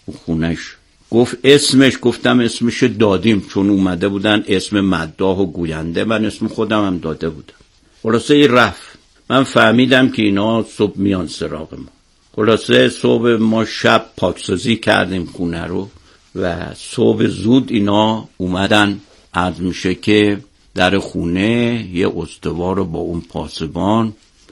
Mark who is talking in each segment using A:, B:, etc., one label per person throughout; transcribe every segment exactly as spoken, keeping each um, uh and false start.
A: خونش. گفت اسمش، گفتم اسمش دادیم، چون اومده بودن اسم مداح و گوینده، من اسم خودم هم داده بودم. خلاصه ای رفت. من فهمیدم که اینا صبح میان سراغ ما. خلاصه صبح ما شب پاکسازی کردیم خونه رو و صبح زود اینا اومدن. عرض میشه که در خونه یه استوار رو با اون پاسبان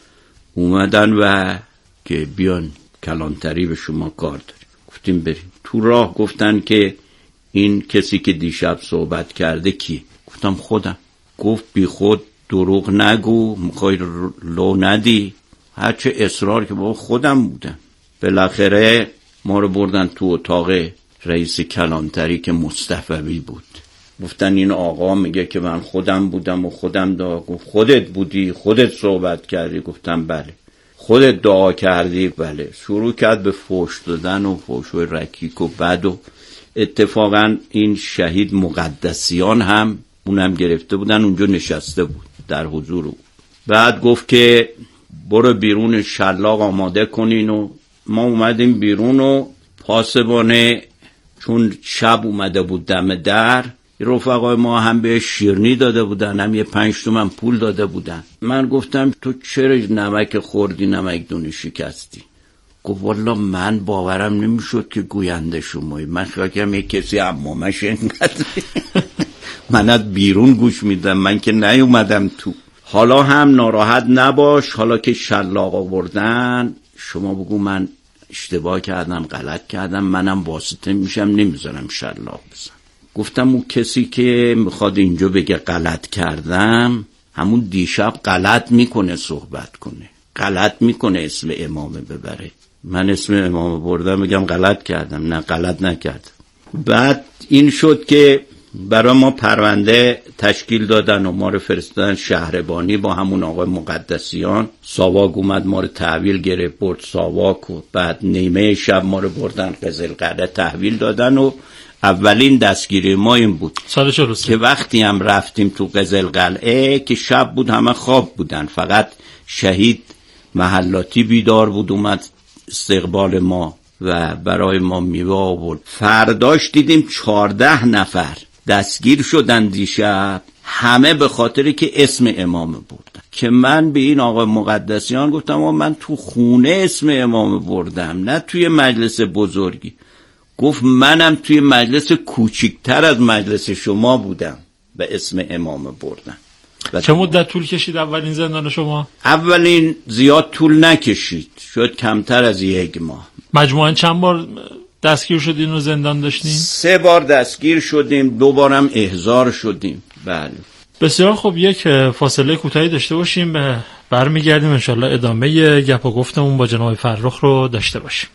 A: اومدن و که بیان کلانتری به شما کار داریم. گفتیم بریم. تو راه گفتن که این کسی که دیشب صحبت کرده کی؟ گفتم خودم. گفت بی خود دروغ نگو، میخوای لو ندی، هرچه اصرار که با خودم بودم. بالاخره ما رو بردن تو اتاق رئیس کلانتری که مصطفی بود. گفتن این آقا میگه که من خودم بودم و خودم دعا. گفت خودت بودی؟ خودت صحبت کردی؟ گفتم بله. خودت دعا کردی؟ بله. شروع کرد به فحش دادن و فحش‌های رکیک و بد. و اتفاقا این شهید مقدسیان هم اونم گرفته بودن، اونجا نشسته بود در حضور او. بعد گفت که برو بیرون شلاق آماده کنین و ما اومدیم بیرون و پاسبانه چون شب اومده بود دم در، رفقای ما هم به شیرنی داده بودن، هم یه پنج تومن پول داده بودن. من گفتم تو چرا نمک خوردی نمک دونی شکستی؟ گفت والا من باورم نمیشد که گوینده شمایی، من خواهیم یک کسی عمامش اینقدر من از بیرون گوش میدم، من که نیومدم تو. حالا هم ناراحت نباش، حالا که شلاق آوردن شما بگو من اشتباه کردم، غلط کردم، منم واسطه میشم، نمیذارم شلاق بزن. گفتم اون کسی که میخواد اینجا بگه غلط کردم، همون دیشب غلط میکنه صحبت کنه، غلط میکنه اسم امامه ببره. من اسم امامه بردم بگم غلط کردم؟ نه غلط نکردم. بعد این شد که برای ما پرونده تشکیل دادن و ما رو فرستادن شهربانی با همون آقای مقدسیان. ساواک اومد ما رو تحویل گرفت برد ساواک و بعد نیمه شب ما رو بردن قزلقلعه تحویل دادن. و اولین دستگیری ما این بود که وقتی هم رفتیم تو قزلقلعه که شب بود، همه خواب بودن، فقط شهید محلاتی بیدار بود، اومد استقبال ما و برای ما میوه آورد. فرداش دیدیم چهارده نفر دستگیر شدن دیشب، همه به خاطری که اسم امام بردن. که من به این آقای مقدسیان گفتم و من تو خونه اسم امام بردم، نه توی مجلس بزرگی. گفت منم توی مجلس کوچکتر از مجلس شما بودم به اسم امام بردم.
B: چه مدت طول کشید اولین زندان شما؟
A: اولین زیاد طول نکشید، شد کمتر از یک ماه.
B: مجموعاً چند بار دستگیر شدین و زندان داشتین؟
A: سه بار دستگیر شدیم، دو بارم احضار شدیم. بله.
B: بسیار خوب، یک فاصله کوتاهی داشته باشیم، برمیگردیم انشالله ادامه گپ و گفتمون با جناب فرخ رو داشته باشیم.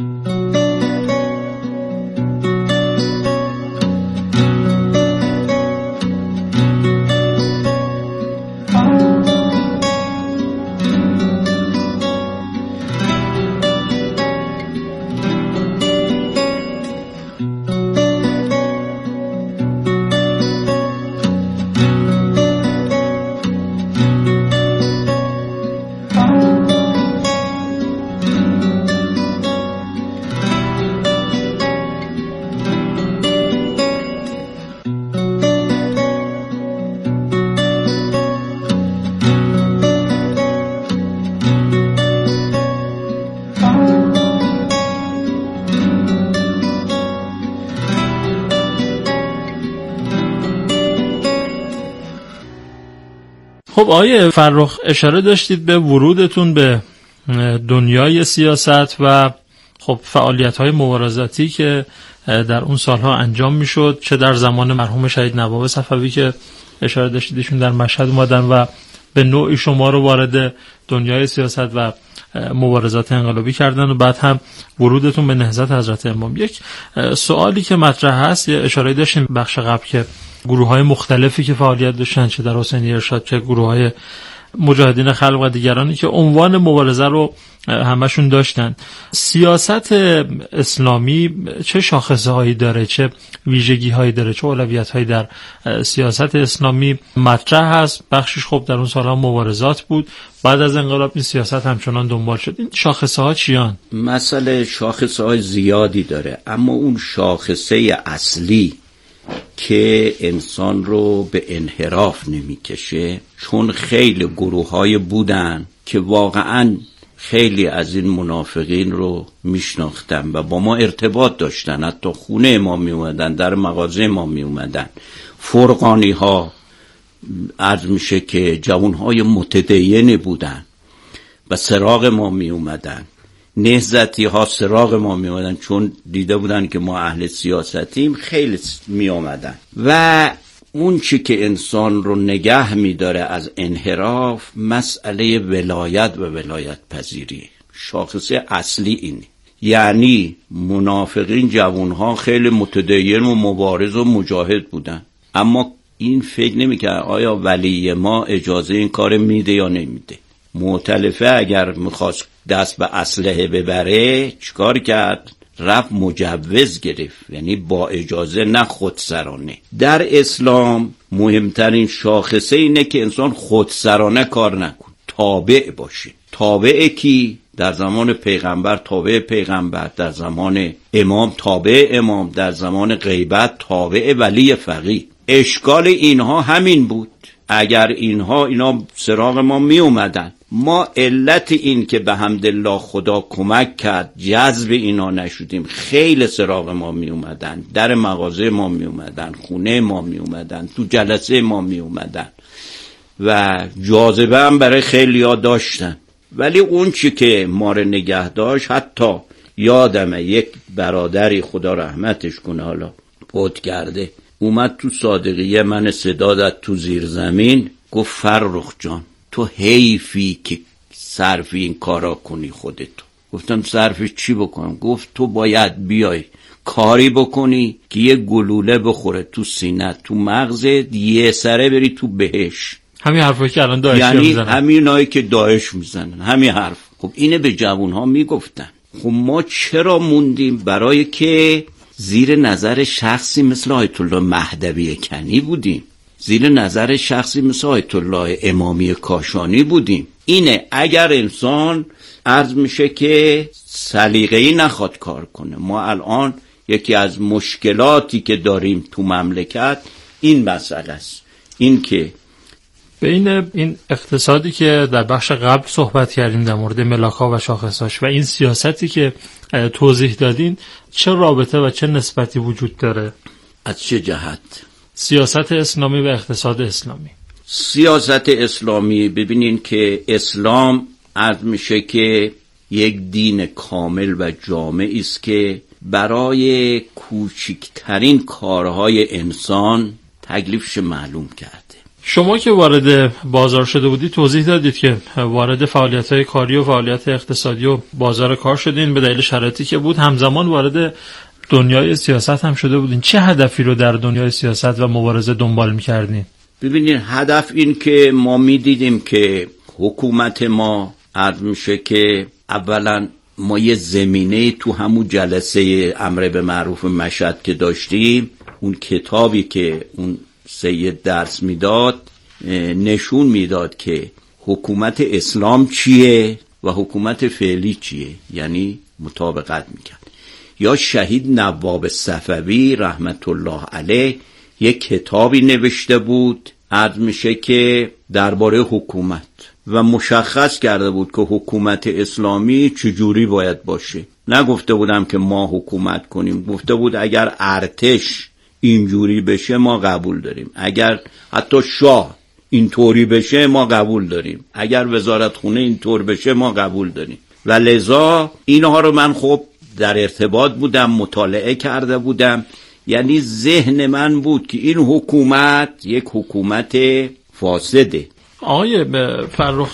B: خب آقای فرخ، اشاره داشتید به ورودتون به دنیای سیاست و خب فعالیت‌های مبارزاتی که در اون سالها انجام میشد، چه در زمان مرحوم شهید نواب صفوی که اشاره داشتیدشون در مشهد اومدن و به نوعی شما رو وارد دنیای سیاست و مبارزات انقلابی کردن و بعد هم ورودتون به نهضت حضرت امام. یک سوالی که مطرح هست، یه اشاره داشتیم بخش قبل که گروه‌های مختلفی که فعالیت داشتن، چه در حسینی ارشاد چه گروه‌های مجاهدین خلق و دیگرانی که عنوان مبارزه رو همشون داشتن. سیاست اسلامی چه شاخصه هایی داره، چه ویژگی هایی داره، چه اولویت هایی در سیاست اسلامی مطرح هست؟ بخشش خب در اون سالها مبارزات بود، بعد از انقلاب این سیاست همچنان دنبال شد. این شاخصه ها چیان؟
A: مسئله شاخصه های زیادی داره، اما اون شاخصه اصلی که انسان رو به انحراف نمیکشه، چون خیلی گروه های بودن که واقعاً خیلی از این منافقین رو میشناختن و با ما ارتباط داشتن، حتی خونه ما می اومدن، در مغازه ما می اومدن. فرقانی ها عرض میشه که جوانهای متدین بودن و سراغ ما می اومدن. نهضتی ها سراغ ما می اومدن چون دیده بودن که ما اهل سیاستیم، خیلی می اومدن. و اون چی که انسان رو نگه می داره از انحراف مسئله ولایت و ولایت پذیری. شاخصه اصلی اینه. یعنی منافقین جوانها خیلی متدین و مبارز و مجاهد بودن، اما این فکر نمی کرد آیا ولی ما اجازه این کار میده یا نمیده. مؤتلفه اگر میخواست دست به اسلحه ببره چیکار کرد؟ رفت مجوز گرفت، یعنی با اجازه، نه خودسرانه. در اسلام مهمترین شاخصه اینه که انسان خودسرانه کار نکن، تابع باشه. تابع کی؟ در زمان پیغمبر تابع پیغمبر، در زمان امام تابع امام، در زمان غیبت تابع ولی فقیه. اشکال اینها همین بود. اگر اینها اینا سراغ ما می اومدن، ما علت این که به حمدالله خدا کمک کرد جذب اینا نشدیم، خیلی سراغ ما می اومدن، در مغازه ما می اومدن، خونه ما می اومدن، تو جلسه ما می اومدن و جاذبه هم برای خیلی ها داشتن. ولی اون چی که ما رو نگه داشت، حتی یادمه یک برادری خدا رحمتش کنه حالا فوت کرده، اومد تو صادقیه من صدا داد تو زیر زمین، گفت فرخ جان تو حیفی که صرف این کارا کنی خودتو. گفتم صرفش چی بکنم؟ گفت تو باید بیای کاری بکنی که یه گلوله بخوره تو سینه، تو مغزت، یه سره بری تو بهش.
B: همین حرفایی که الان داعش
A: یعنی
B: میزنن،
A: همین هایی که داعش میزنن، همین حرف. خب اینه به جوانها میگفتن. خب ما چرا موندیم؟ برای که زیر نظر شخصی مثل آیت الله مهدوی کنی بودیم، زیر نظر شخصی مثل آیت الله امامی کاشانی بودیم. اینه اگر انسان عرض میشه که سلیقه‌ای نخواد کار کنه. ما الان یکی از مشکلاتی که داریم تو مملکت این مسئله است، این که
B: بین این اقتصادی که در بخش قبل صحبت کردیم در مورد ملاک‌ها و شاخصاش و این سیاستی که توضیح دادین، چه رابطه و چه نسبتی وجود داره؟
A: از چه جهت؟
B: سیاست اسلامی و اقتصاد اسلامی.
A: سیاست اسلامی، ببینین که اسلام عرض میشه که یک دین کامل و جامع است که برای کوچکترین کارهای انسان تکلیفش معلوم کرده.
B: شما که وارد بازار شده بودید توضیح دادید که وارد فعالیت‌های کاری و فعالیت اقتصادی و بازار کار شدین به دلیل شرایطی که بود، همزمان وارد دنیای سیاست هم شده بودین. چه هدفی رو در دنیای سیاست و مبارزه دنبال می‌کردین؟
A: ببینید، هدف این که ما می‌دیدیم که حکومت ما عرض میشه که اولا ما یه زمینه تو همون جلسه امر به معروف مشهد که داشتیم، اون کتابی که اون سید درس میداد نشون میداد که حکومت اسلام چیه و حکومت فعلی چیه، یعنی مطابقت میکرد. یا شهید نواب صفوی رحمت الله علیه یک کتابی نوشته بود عرض میشه که درباره حکومت و مشخص کرده بود که حکومت اسلامی چجوری باید باشه. نگفته بودم که ما حکومت کنیم، گفته بود اگر ارتش اینجوری بشه ما قبول داریم، اگر حتی شاه اینطوری بشه ما قبول داریم، اگر وزارت خونه اینطور بشه ما قبول داریم. و لذا اینها رو من خب در ارتباط بودم، مطالعه کرده بودم. یعنی ذهن من بود که این حکومت یک حکومت فاسده.
B: آقای فرخ،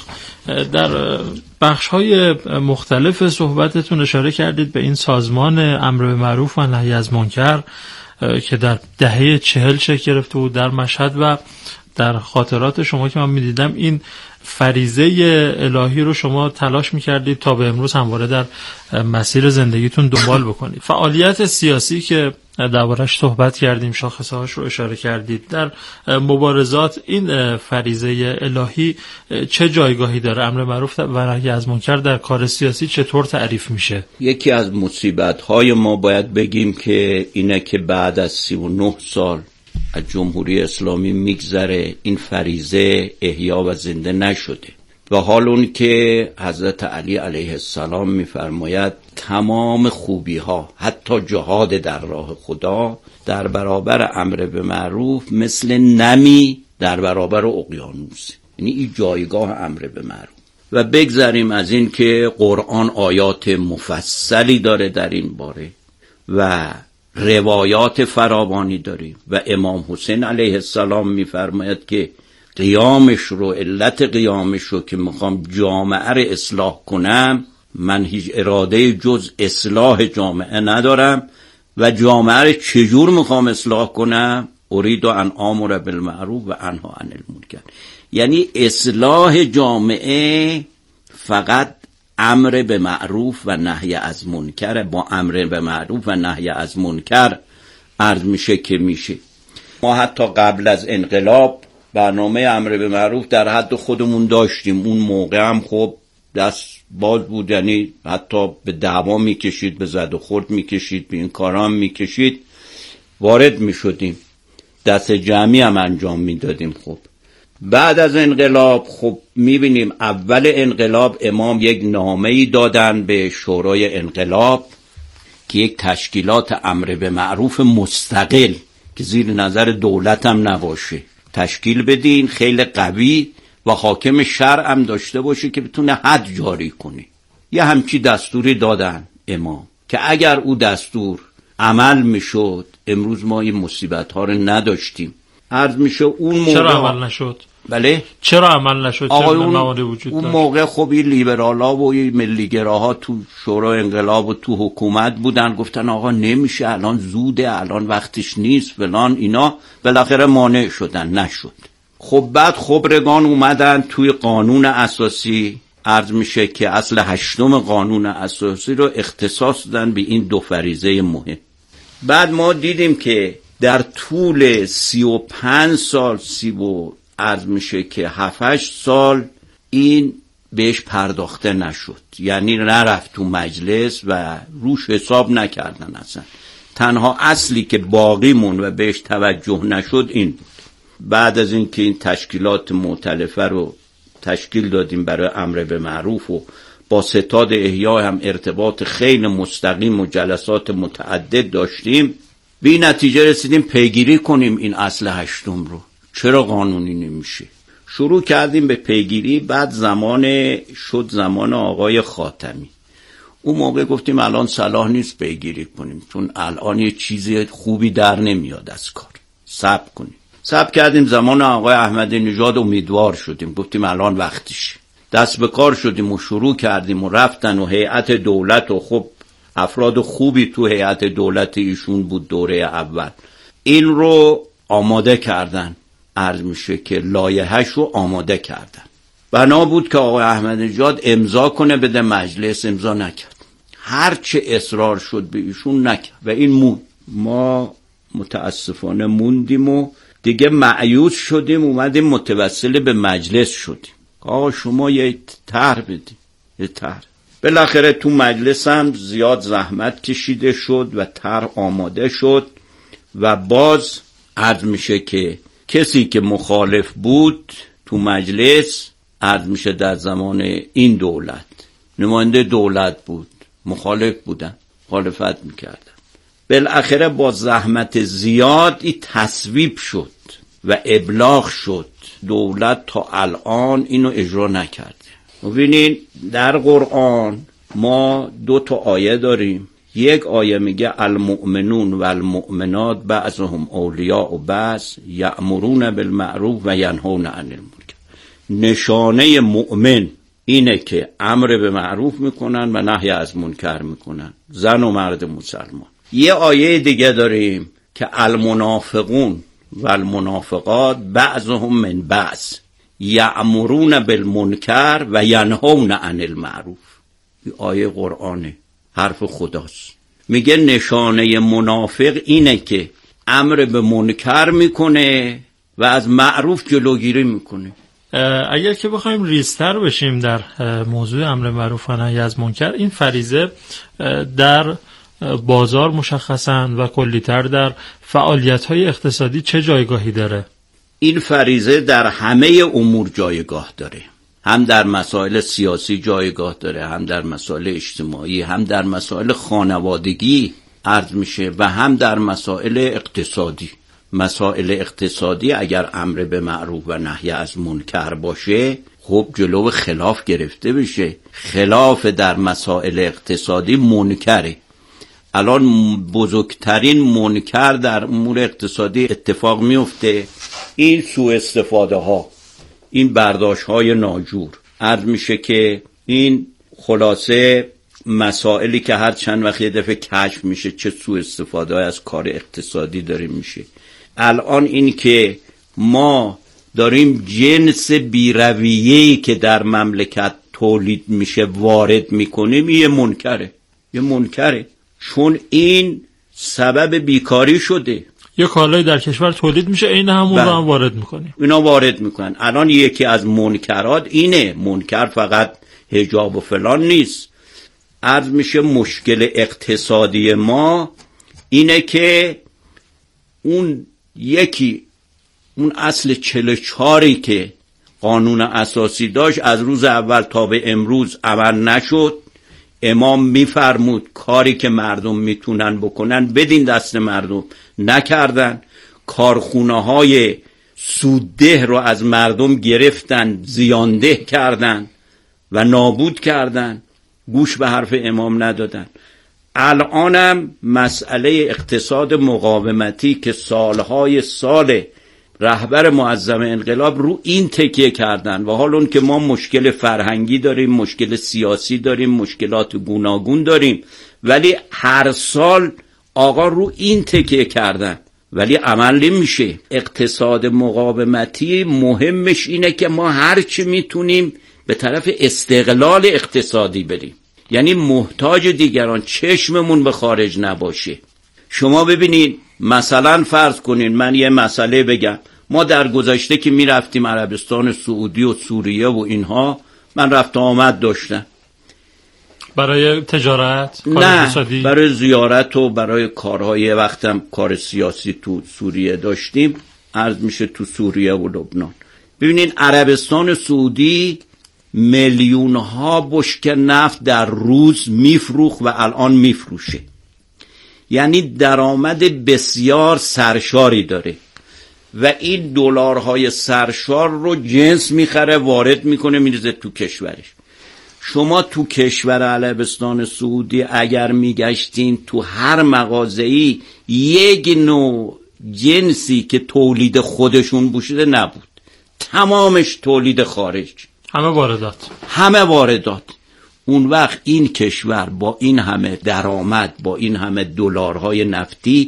B: در بخش‌های مختلف صحبتتون اشاره کردید به این سازمان امر به معروف و نهی از منکر که در دهه چهل شکل گرفته بود در مشهد و در خاطرات شما که من میدیدم این فریضه الهی رو شما تلاش میکردید تا به امروز همواره در مسیر زندگیتون دنبال بکنید. فعالیت سیاسی که دربارش صحبت کردیم، شاخصه‌هاش رو اشاره کردید، در مبارزات این فریضه الهی چه جایگاهی داره؟ امر معروف و نهی از منکر در کار سیاسی چطور تعریف میشه؟
A: یکی از مصیبت‌های ما باید بگیم که اینه که بعد از سی و نه سال از جمهوری اسلامی میگذره، این فریضه احیا و زنده نشده. و حال اون که حضرت علی علیه السلام میفرماید تمام خوبی ها، حتی جهاد در راه خدا، در برابر امر به معروف مثل نمی در برابر اقیانوس، یعنی این جایگاه امر به معروف. و بگذاریم از این که قرآن آیات مفصلی داره در این باره و روایات فراوانی داریم و امام حسین علیه السلام میفرماید که قیامش رو، علت قیامش رو که میخوام جامعه رو اصلاح کنم، من هیچ اراده جز اصلاح جامعه ندارم و جامعه رو چجور میخوام اصلاح کنم؟ اريد ان آمر بالمعروف و انها عن المنکر. یعنی اصلاح جامعه فقط امر به معروف و نهی از منکر. با امر به معروف و نهی از منکر عرض میشه که میشه. ما حتی قبل از انقلاب برنامه امر به معروف در حد خودمون داشتیم. اون موقع هم خب دست باز بود، یعنی حتی به دعوا میکشید، به زد و خورد میکشید، به این کارام میکشید، وارد میشدیم، دست جمعی هم انجام میدادیم. خب بعد از انقلاب خب میبینیم اول انقلاب امام یک نامه‌ای دادن به شورای انقلاب که یک تشکیلات امر به معروف مستقل که زیر نظر دولت هم نباشه تشکیل بدین، خیلی قوی و حاکم شرع هم داشته باشه که بتونه حد جاری کنه. یه همچی دستوری دادن امام که اگر او دستور عمل میشد امروز ما این مصیبت ها رو نداشتیم. عرض میشه اون موقع
B: چرا عمل نشد؟
A: بله
B: چرا عمل نشد؟ چرا مواد وجود
A: اون
B: داشت؟
A: موقع خب این لیبرالا و این ملیگراها تو شورای انقلاب و تو حکومت بودن، گفتن آقا نمیشه، الان زوده، الان وقتش نیست فلان، اینا بالاخره مانع شدن، نشد. خب بعد خبرگان اومدن توی قانون اساسی، عرض میشه که اصل هشتم قانون اساسی رو اختصاص دادن به این دو فریضه مهم. بعد ما دیدیم که در طول سی و پنج سال سی و عرض میشه که هفت هشت سال این بهش پرداخته نشد، یعنی نرفت تو مجلس و روش حساب نکردن اصلا. تنها اصلی که باقی مون و بهش توجه نشد این بود. بعد از این که این تشکیلات مؤتلفه رو تشکیل دادیم برای امر به معروف و با ستاد احیا هم ارتباط خیلی مستقیم و جلسات متعدد داشتیم، به نتیجه رسیدیم پیگیری کنیم این اصل هشتم رو. چرا قانونی نمیشه؟ شروع کردیم به پیگیری. بعد زمان شد زمان آقای خاتمی. اون موقع گفتیم الان صلاح نیست پیگیری کنیم، چون الان یه چیز خوبی در نمیاد از کار، صبر کنیم. صبر کردیم. زمان آقای احمدی نژاد امیدوار شدیم، گفتیم الان وقتش. دست به کار شدیم و شروع کردیم و رفتن و هیئت دولت و خب افراد خوبی تو هیئت دولت ایشون بود دوره اول، این رو آماده کردن. عرض میشه که لایحه‌اش رو آماده کردن. بنا بود که آقای احمدی نژاد امضا کنه بده مجلس، امضا نکرد. هرچه اصرار شد به ایشون نکرد و این مون. ما متاسفانه موندیم و دیگه مایوس شدیم، اومدیم متوسل به مجلس شدیم. آقا شما یه طرح بدید، یه طرح. بالاخره تو مجلس هم زیاد زحمت کشیده شد و طرح آماده شد و باز عرض میشه که کسی که مخالف بود تو مجلس، عرض میشه در زمان این دولت نماینده دولت بود، مخالف بودن، مخالفت میکردن. بالاخره با زحمت زیاد این تصویب شد و ابلاغ شد. دولت تا الان اینو اجرا نکرده. ببینین در قرآن ما دو تا آیه داریم. یک آیه میگه المؤمنون و المؤمنات بعضهم اولیاء و بعض یأمرون بالمعروف و ینهون عن المنکر. نشانه مؤمن اینه که امر به معروف میکنن و نهی از منکر میکنن، زن و مرد مسلمان. یه آیه دیگه داریم که المنافقون و المنافقات بعضهم من بعض یأمرون بالمنکر و ینهون عن المعروف. این آیه قرآنه، حرف خداست. میگه نشانه منافق اینه که امر به منکر میکنه و از معروف جلوگیری میکنه.
B: اگر که بخوایم ریزتر بشیم در موضوع امر معروف و نهی از منکر، این فریضه در بازار مشخصاً و کلی‌تر در فعالیت‌های اقتصادی چه جایگاهی داره؟
A: این فریضه در همه امور جایگاه داره، هم در مسائل سیاسی جایگاه داره، هم در مسائل اجتماعی، هم در مسائل خانوادگی عرض میشه و هم در مسائل اقتصادی. مسائل اقتصادی اگر امر به معروف و نهی از منکر باشه، خب جلو خلاف گرفته بشه. خلاف در مسائل اقتصادی منکره. الان بزرگترین منکر در امور اقتصادی اتفاق میفته این سوء استفاده ها، این برداشت های ناجور. عرض میشه که این خلاصه مسائلی که هر چند وقت یه دفعه کشف میشه چه سوء استفاده از کار اقتصادی داریم میشه. الان این که ما داریم جنس بیرویه‌ای که در مملکت تولید میشه وارد میکنیم، یه منکره، یه منکره، چون این سبب بیکاری شده.
B: یه کالایی در کشور تولید میشه، این همون رو هم وارد میکنیم،
A: اینا وارد میکنن. الان یکی از منکرات اینه، منکر فقط حجاب و فلان نیست. عرض میشه مشکل اقتصادی ما اینه که اون یکی اون اصل چهل و چهاری که قانون اساسی داشت از روز اول تا به امروز عمل نشد. امام میفرمود کاری که مردم میتونن بکنن بدین دست مردم، نکردن. کارخونه های سودده رو از مردم گرفتن، زیانده کردن و نابود کردن، گوش به حرف امام ندادن. الانم مسئله اقتصاد مقاومتی که سالهای سال رهبر معظم انقلاب رو این تکیه کردن و حال اون که ما مشکل فرهنگی داریم، مشکل سیاسی داریم، مشکلات گوناگون داریم، ولی هر سال آقا رو این تکیه کردن ولی عمل نمیشه. اقتصاد مقاومتی مهمش اینه که ما هر چی میتونیم به طرف استقلال اقتصادی بریم، یعنی محتاج دیگران، چشممون به خارج نباشه. شما ببینید مثلا فرض کنین من یه مسئله بگم، ما در گذشته که میرفتیم عربستان سعودی و سوریه و اینها، من رفت آمد داشتم
B: برای تجارت، کار
A: نه
B: اقتصادی،
A: برای زیارت و برای کارهای وقتم کار سیاسی تو سوریه داشتیم، عرض میشه تو سوریه و لبنان. ببینین عربستان سعودی میلیون ها بشکه نفت در روز میفروخت و الان میفروشه، یعنی درآمد بسیار سرشاری داره و این دلارهای سرشار رو جنس میخره وارد میکنه میریزه تو کشورش. شما تو کشور عربستان سعودی اگر میگشتین تو هر مغازه‌ای یک نوع جنسی که تولید خودشون بوده نبود، تمامش تولید خارج،
B: همه واردات،
A: همه واردات. اون وقت این کشور با این همه درآمد، با این همه دلارهای نفتی،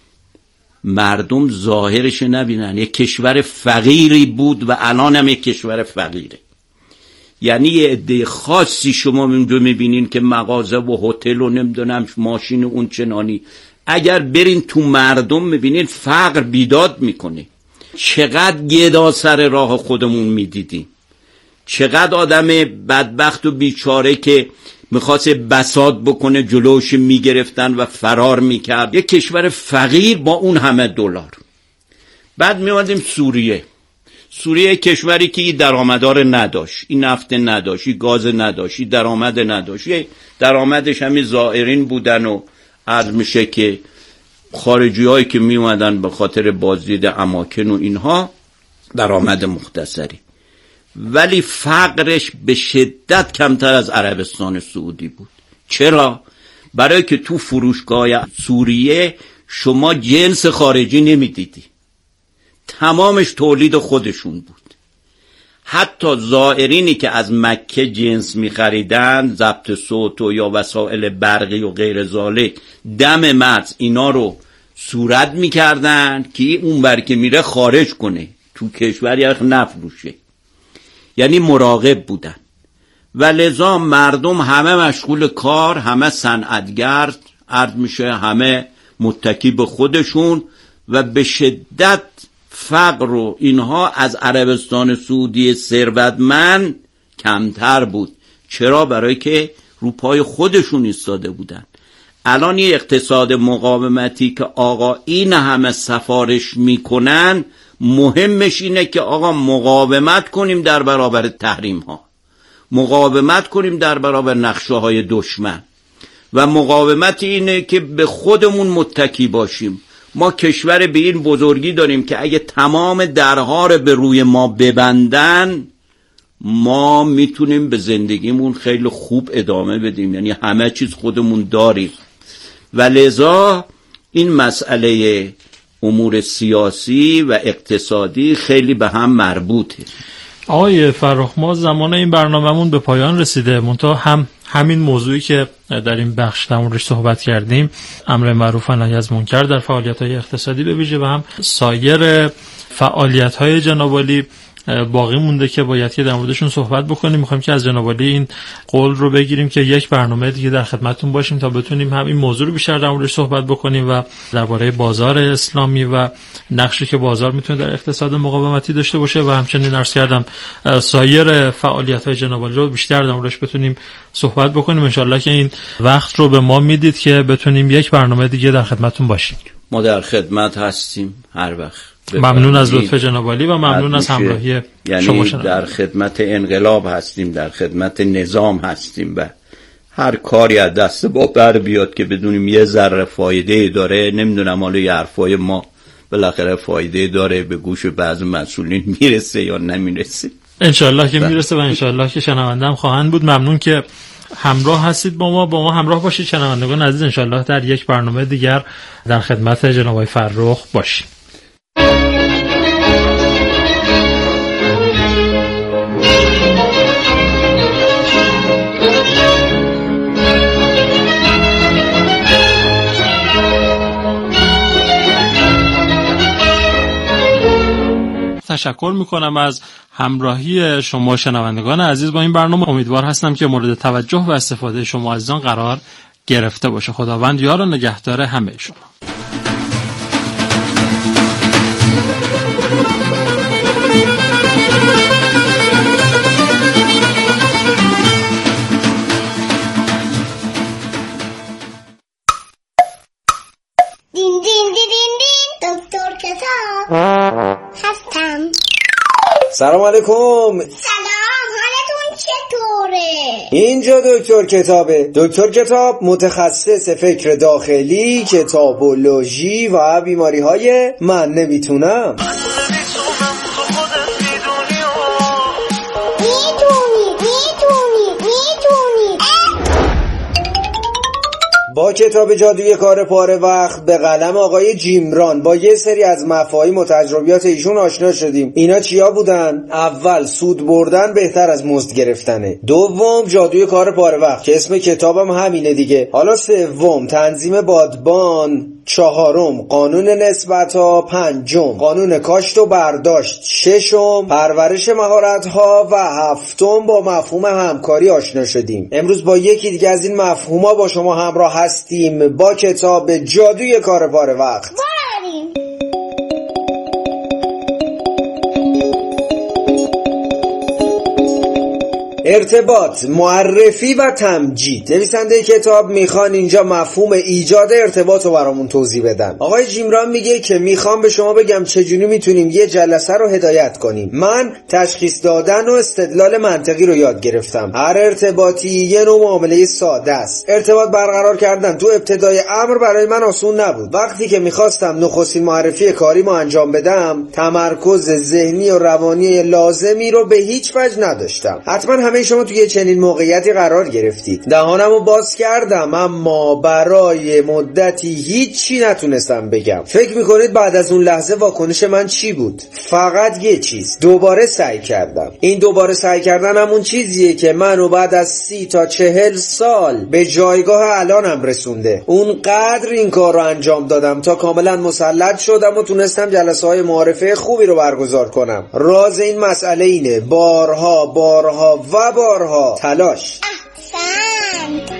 A: مردم ظاهرش نبینن یک کشور فقیری بود و الان هم یک کشور فقیره. یعنی یه عده خاصی شما میبینین که مغازه و هتل و نمیدونم ماشین اون چنانی، اگر برین تو مردم میبینین فقر بیداد میکنه. چقدر گدا سر راه خودمون میدیدیم، چقدر آدم بدبخت و بیچاره که میخواست بساط بکنه جلوش میگرفتن و فرار میکرد. یک کشور فقیر با اون همه دلار. بعد میومدیم سوریه. سوریه کشوری که این درآمدار نداشت، این نفت نداشت، این گاز نداشت، این درآمد نداشت، درآمدش همین زائرین بودن و عرض میشه که خارجی هایی که میومدن به خاطر بازدید اماکن و اینها، درآمد مختصری. ولی فقرش به شدت کمتر از عربستان سعودی بود. چرا؟ برای که تو فروشگاه سوریه شما جنس خارجی نمیدیدی، تمامش تولید خودشون بود. حتی زائرینی که از مکه جنس میخریدن، ضبط صوت و یا وسایل برقی و غیر ذالک، دم مرز اینا رو صورت میکردن که اون بر که میره خارج کنه، تو کشور یخ نفروشه، یعنی مراقب بودن. و لذا مردم همه مشغول کار، همه صنعتگر عرض میشه، همه متکی به خودشون و به شدت فقر و اینها از عربستان سعودی ثروتمند کمتر بود. چرا؟ برای که رو پای خودشون ایستاده بودن. الان یه اقتصاد مقاومتی که آقا این همه سفارش میکنن، مهمش اینه که آقا مقاومت کنیم در برابر تحریم ها، مقاومت کنیم در برابر نقشه های دشمن، و مقاومت اینه که به خودمون متکی باشیم. ما کشور به این بزرگی داریم که اگه تمام درها رو به روی ما ببندن، ما میتونیم به زندگیمون خیلی خوب ادامه بدیم، یعنی همه چیز خودمون داریم. و لذا این مسئله امور سیاسی و اقتصادی خیلی به هم مربوطه.
B: آقای فرخ، ما زمان این برنامه‌مون به پایان رسیده، منتها هم همین موضوعی که در این بخش در موردش صحبت کردیم، امر معروف و نهی از منکر در فعالیت‌های اقتصادی به ویژه و هم سایر فعالیت‌های جناب عالی باقی مونده که باید که در موردشون صحبت بکنیم. میخوایم که از جناب عالی این قول رو بگیریم که یک برنامه دیگه در خدمتتون باشیم تا بتونیم هم این موضوع رو بیشتر در موردش صحبت بکنیم و درباره بازار اسلامی و نقشی که بازار میتونه در اقتصاد مقاومتی داشته باشه و همچنین عرض کردم سایر فعالیت‌های جناب عالی رو بیشتر در موردش بتونیم صحبت بکنیم. ان شاءالله که این وقت رو به ما میدید که بتونیم یک برنامه دیگه در خدمتتون باشیم.
A: ما در خدمت هستیم هر وقت.
B: ممنون از لطف جناب عالی و ممنون از همراهی
A: یعنی
B: شما. شنم.
A: در خدمت انقلاب هستیم، در خدمت نظام هستیم و هر کاری از دست با بر بیاد که بدونیم یه ذره فایده داره. نمیدونم حالا یه حرفای ما بالاخره فایده داره، به گوش بعض مسئولین میرسه یا نمیرسه. انشالله
B: که میرسه و انشالله که شنونده هم خواهند بود. ممنون که همراه هستید با ما با ما همراه باشید شنوندگان عزیز. انشالله در یک برنامه دیگر در خدمت جناب آقای فرخ باشیم. تشکر میکنم از همراهی شما شنوندگان عزیز با این برنامه. امیدوار هستم که مورد توجه و استفاده شما عزیزان قرار گرفته باشه. خداوند یار و نگهدار همه شما.
C: دین دین دین دین دین دکتر کتاب هستم.
D: سلام علیکم.
C: سلام، حالتون چطوره؟
D: اینجا دکتر کتابه. دکتر کتاب متخصص فکر داخلی، کتابولوژی و بیماری های من نمیتونم. با کتاب جادوی کار پاره وقت به قلم آقای جیمران با یه سری از مفاهیم و تجربیات ایشون آشنا شدیم. اینا چیا بودن؟ اول سود بردن بهتر از مزد گرفتنه. دوم جادوی کار پاره وقت که اسم کتابم همینه دیگه. حالا سوم تنظیم بادبان. چهارم قانون نسبت‌ها. پنجم قانون کاشت و برداشت. ششم پرورش مهارت‌ها و هفتم با مفهوم همکاری آشنا شدیم. امروز با یکی دیگه از این مفهوم‌ها با شما همراه هستیم با کتاب جادوی کار پاره وقت.
C: بریم.
D: ارتباط، معرفی و تمجید. نویسنده کتاب میخوان اینجا مفهوم ایجاد ارتباط رو برامون توضیح بدن. آقای جیمران میگه که میخوام به شما بگم چجوری میتونیم یه جلسه رو هدایت کنیم. من تشخیص دادن و استدلال منطقی رو یاد گرفتم. هر ارتباطی یه نوع معامله ساده است. ارتباط برقرار کردن تو ابتدای امر برای من آسون نبود. وقتی که میخواستم نخستین معرفی کاری ما انجام بدم، تمرکز ذهنی و روانی لازمی رو به هیچ وجه نداشتم. حتما همه شما توی چنین موقعیتی قرار گرفتید. دهانمو باز کردم اما برای مدتی هیچی نتونستم بگم. فکر میکنید بعد از اون لحظه واکنش من چی بود؟ فقط یه چیز، دوباره سعی کردم. این دوباره سعی کردن همون چیزیه که منو بعد از سی تا چهل سال به جایگاه الانم رسونده. اونقدر این کار رو انجام دادم تا کاملا مسلط شدم و تونستم جلسه های معارفه خوبی رو برگزار کنم. راز این مسئله اینه، بارها بارها و بارها تلاش.
C: احسنت.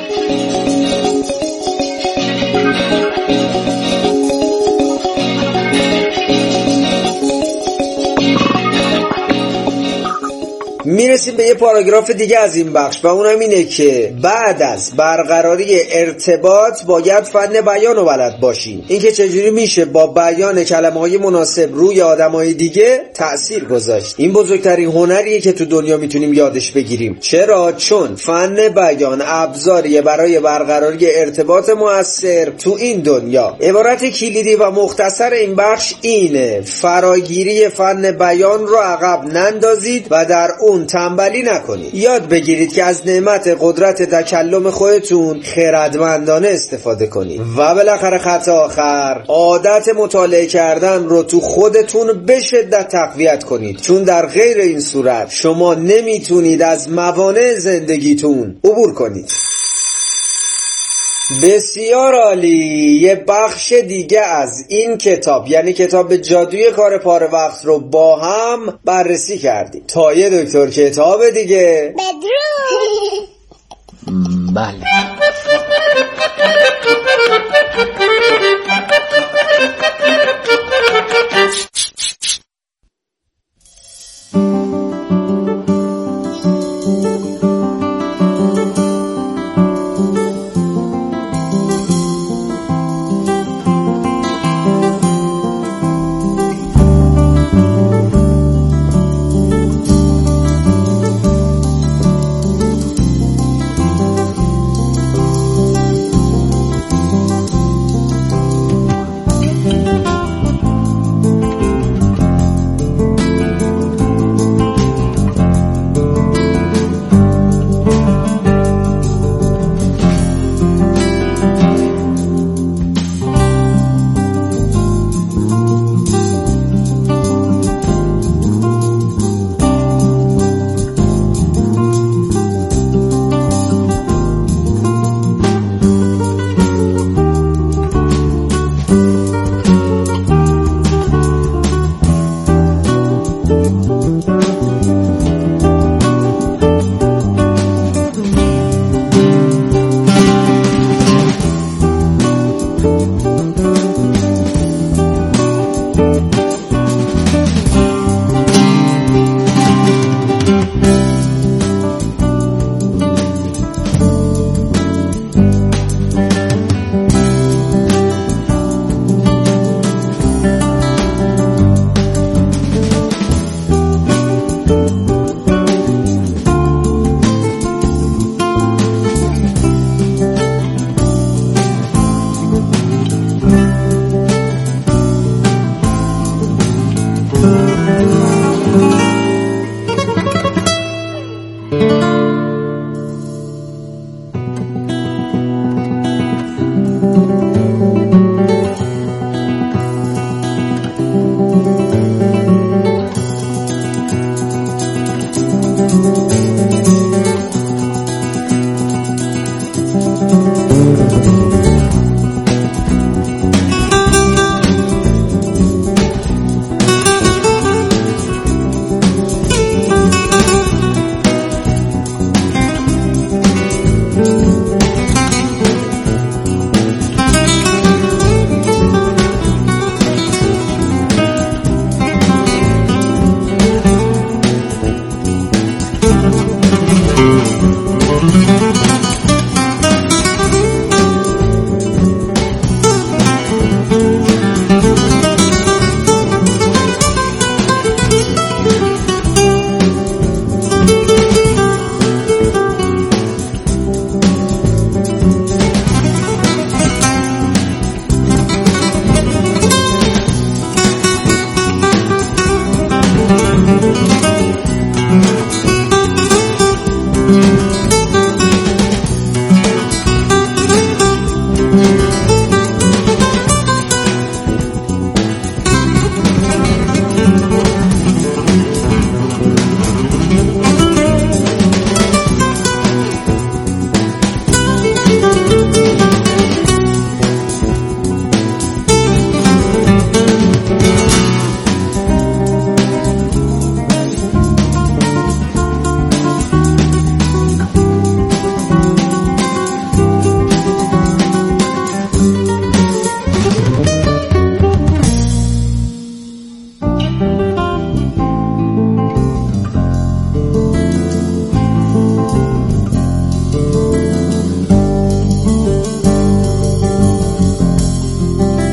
D: میرسیم به یه پاراگراف دیگه از این بخش و اونم اینه که بعد از برقراری ارتباط باید فن بیان رو بلد باشیم. اینکه چجوری میشه با بیان کلمه‌های مناسب روی آدمای دیگه تأثیر گذاشت. این بزرگترین هنریه که تو دنیا میتونیم یادش بگیریم. چرا؟ چون فن بیان ابزاریه برای برقراری ارتباط مؤثر تو این دنیا. عبارت کلیدی و مختصر این بخش اینه: فراگیری فن بیان رو عقب نندازید و در اون تنبلی نکنید. یاد بگیرید که از نعمت قدرت تکلم خودتون خردمندانه استفاده کنید. و بالاخره خط آخر، عادت مطالعه کردن رو تو خودتون به شدت تقویت کنید، چون در غیر این صورت شما نمیتونید از موانع زندگیتون عبور کنید. بسیار عالی. یه بخش دیگه از این کتاب، یعنی کتاب جادوی کار پاره وقت رو با هم بررسی کردیم. تا یه دکتر کتاب دیگه.
C: بدرود.
A: بله.